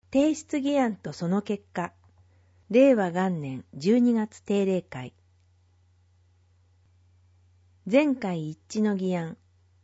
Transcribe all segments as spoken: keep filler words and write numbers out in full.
提出議案とその結果、れいわ元年じゅうにがつ定例会。全会一致の議案。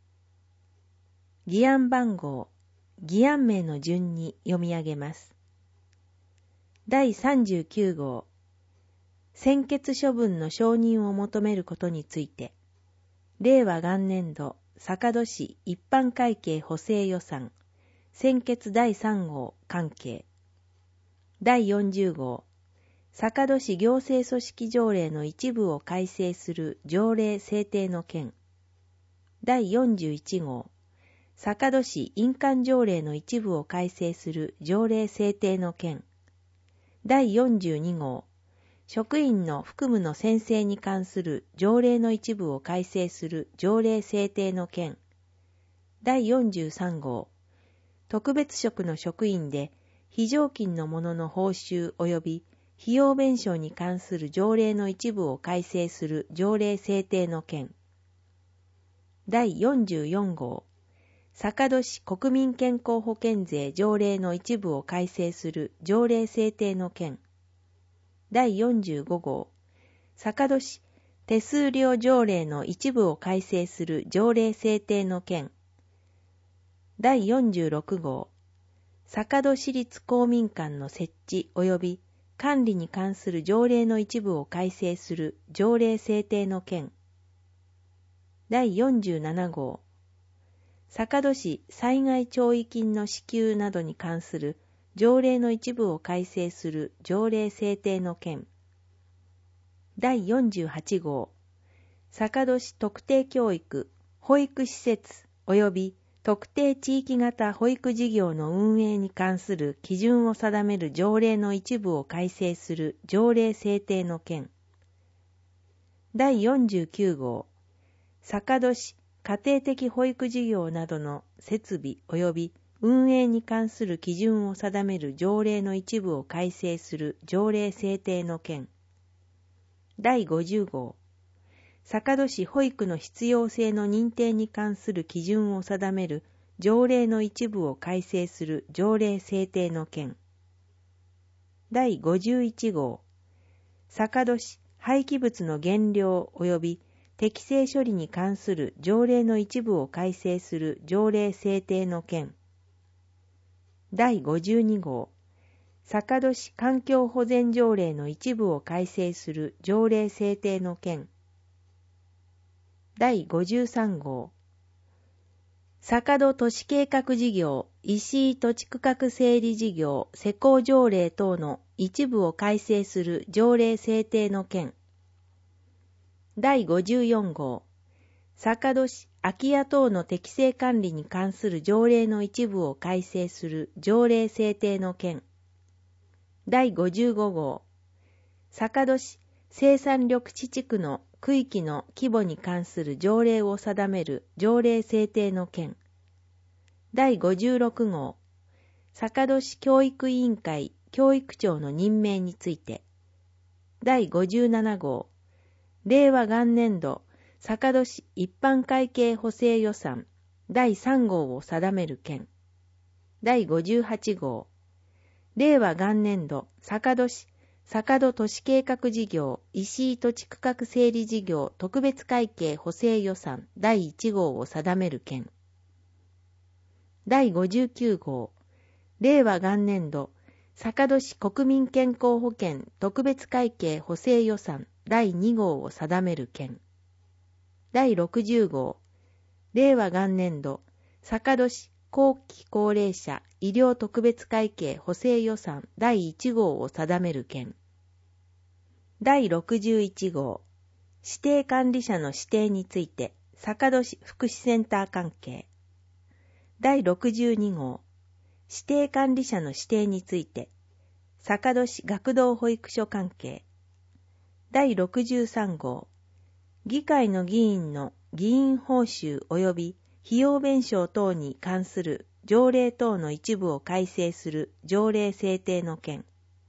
議案番号、議案名の順に読み上げます。だいさんじゅうきゅう号、専決処分の承認を求めることについて、れいわ元年度坂戸市一般会計補正予算、専決だいさん号関係。だいよんじゅう号、坂戸市行政組織条例の一部を改正する条例制定の件。だいよんじゅういち号、坂戸市印鑑条例の一部を改正する条例制定の件。だいよんじゅうに号、職員の服務の宣誓に関する条例の一部を改正する条例制定の件。だいよんじゅうさん号、特別職の職員で非常勤の者の報酬及び費用弁償に関する条例の一部を改正する条例制定の件。だいよんじゅうよん号、坂戸市国民健康保険税条例の一部を改正する条例制定の件。だいよんじゅうご号、坂戸市手数料条例の一部を改正する条例制定の件。だいよんじゅうろく号、坂戸市立公民館の設置及び管理に関する条例の一部を改正する条例制定の件。だいよんじゅうなな号、坂戸市災害弔慰金の支給などに関する条例の一部を改正する条例制定の件。だいよんじゅうはち号、坂戸市特定教育、保育施設及び特定地域型保育事業の運営に関する基準を定める条例の一部を改正する条例制定の件。だいよんじゅうきゅう号、坂戸市家庭的保育事業などの設備及び運営に関する基準を定める条例の一部を改正する条例制定の件。だいごじゅう号、坂戸市保育の必要性の認定に関する基準を定める条例の一部を改正する条例制定の件。だいごじゅういち号、坂戸市廃棄物の減量及び適正処理に関する条例の一部を改正する条例制定の件。だいごじゅうに号、坂戸市環境保全条例の一部を改正する条例制定の件。だいごじゅうさん号、坂戸都市計画事業、石井土地区画整理事業施行条例等の一部を改正する条例制定の件。だいごじゅうよん号、坂戸市空き家等の適正管理に関する条例の一部を改正する条例制定の件。だいごじゅうご号、坂戸市生産緑地地区の区域の規模に関する条例を定める条例制定の件。だいごじゅうろく号、坂戸市教育委員会教育長の任命について。だいごじゅうなな号、れいわ元年度坂戸市一般会計補正予算だいさん号を定める件。だいごじゅうはち号、れいわ元年度坂戸市坂戸都市計画事業石井土地区画整理事業特別会計補正予算だいいち号を定める件。だいごじゅうきゅう号、れいわ元年度坂戸市国民健康保険特別会計補正予算だいに号を定める件。だいろくじゅう号、れいわ元年度坂戸市後期高齢者医療特別会計補正予算だいいち号を定める件。だいろくじゅういち号、指定管理者の指定について坂戸市福祉センター関係。だいろくじゅうに号、指定管理者の指定について坂戸市学童保育所関係。だいろくじゅうさん号、議会の議員の議員報酬及び費用弁償等に関する条例等の一部を改正する条例制定の件。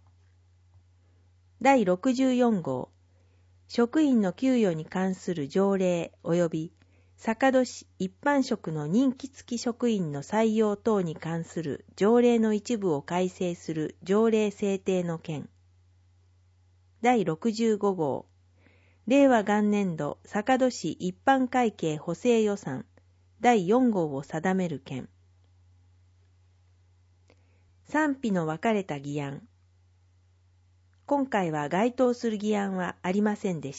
だいろくじゅうよん号、職員の給与に関する条例及び坂戸市一般職の任期付き職員の採用等に関する条例の一部を改正する条例制定の件。だいろくじゅうご号、令和元年度坂戸市一般会計補正予算だいよん号を定める件。賛否の分かれた議案。今回は該当する議案はありませんでした。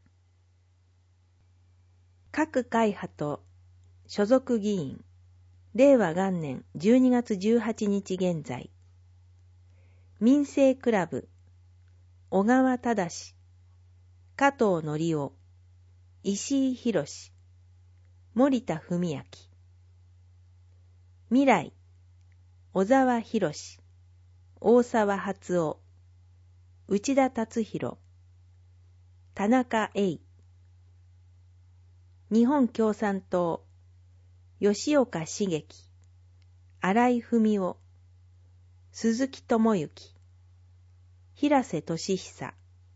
各会派と所属議員、令和元年じゅうにがつじゅうはちにち現在、民政クラブ、小川忠、加藤則夫、石井博、森田文明、未来、小沢博、大沢初夫、内田達弘、田中栄、日本共産党、吉岡茂樹、新井文夫、鈴木智之、平瀬俊久、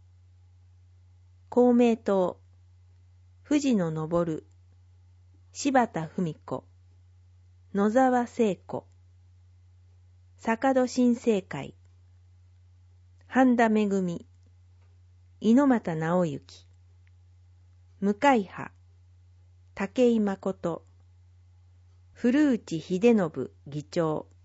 公明党、藤野昇、柴田文子、野沢聖子、坂戸新生会、半田めぐみ、猪俣直之、向井派、武井誠、古内秀信議長、